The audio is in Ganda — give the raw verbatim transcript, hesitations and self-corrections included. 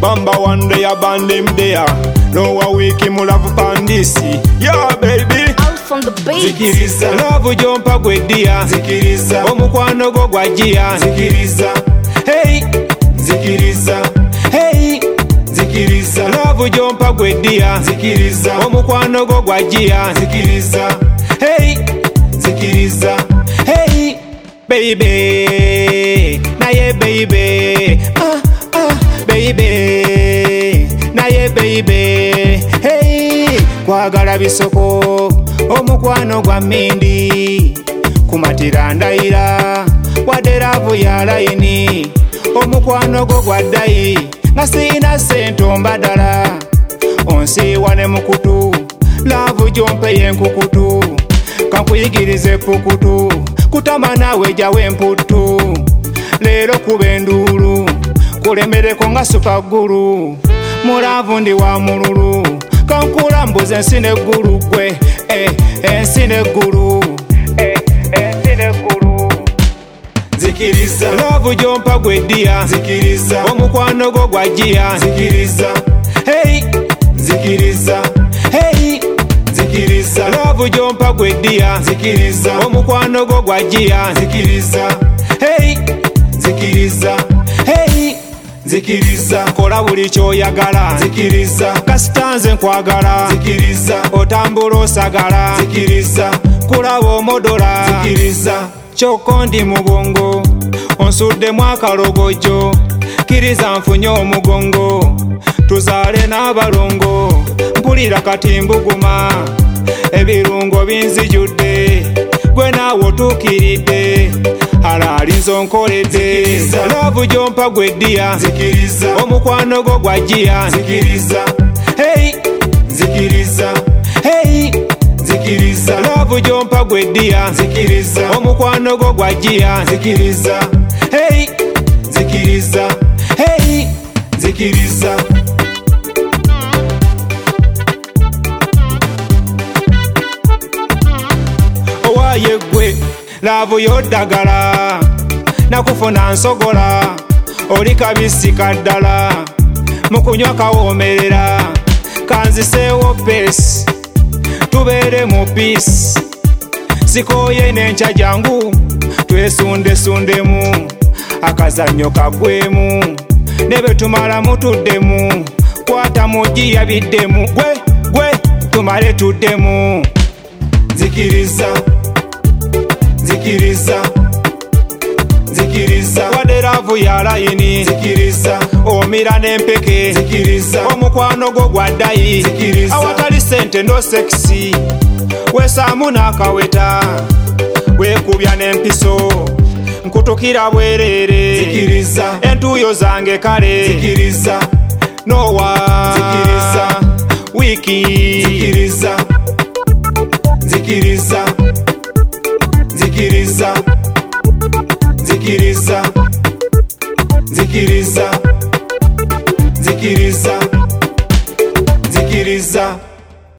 Number one day, band him there. No a week him love pandisi. Yeah, baby. Out from the base. Zikiriza. Love jumpa gwe dia. Zikiriza. Omukwano go gwa jia. Zikiriza. Hey. Zikiriza. Hey. Zikiriza. Love jumpa gwe dia. Zikiriza. Omukwano go gwa jia. Zikiriza. Hey. Zikiriza. Hey. Baby. Na ye baby. Ah. Baby, naye baby, hey, kwagala bisoko, omukwano gwa mindi, kumatira ndaira, waderavu ya laini, omukwano go gwa dai, nga sina sento mbadala, onsi wane mukutu, lavu jompe yenkukutu, kankuyigirize pukutu, kutama nawe jawe mputu, lero kubendulu, kulemereko nga supaguru, mulavu ndi wa mululu, kankulambuza ensine gulu gwe, eh, ensine gulu, eh, ensine gulu. Zikiriza. Love jompa gwe dia. Zikiriza. Omukwano go gwa jia. Zikiriza. Hey. Zikiriza. Hey. Zikiriza. Love jompa gwe dia. Zikiriza. Omukwano go gwa jia. Zikiriza. Hey. Zikiriza. Hey. Zikiriza. Kola buli kyoyagala. Zikiriza. Kasitanze nkwagala. Zikiriza. Otambula osagala. Zikiriza. Kulaba omodola. Zikiriza. Kyokko ndi mu bwongo, onsuddemu akalogojo, kiriza nfunye omugongo, tuzaale n'abalongo, mpulira kati mbuguma, ebirungo binzijudde, gwe naawe otuukiridde, alaali nzonkoledde. Love jompa gwe dia. Zikiriza. Omukwano go gwa jia. Zikiriza. Hey. Zikiriza. Hey. Zikiriza. Love jompa gwe dia. Zikiriza. Omukwano go gwa jia. Zikiriza. Hey. Zikiriza. Hey. Zikiriza. Owaye gwe love yoddagala, nakufuna nsogola, oli kabisi kaddala, mukunywa kawoomerera, kanziseewo pesi, tubeere mu peace, sikoye n'enkya jangu, twesunde-sundemu, akazannyo kagwemu, ne bwe tumala mutuddemu, kwata mugi yabiddemu, gwe gwe tumale tuddemu. Zikiriza. Zikiriza. Zikiriza. Waderavu ya layini. Zikiriza. Omira n'empeke. Zikiriza. Omukwano go gwa ddayi. Zikiriza. Awatali sente no sexy, weesaamu n'akaweta, weekubya n'empiso, nkutukira bwereere. Zikiriza. Entuuyo zange kale. Zikiriza. Nowa. Zikiriza. Wiki. Zikiriza. Zikiriza. Zikiriza. Zikiriza. Zikiriza.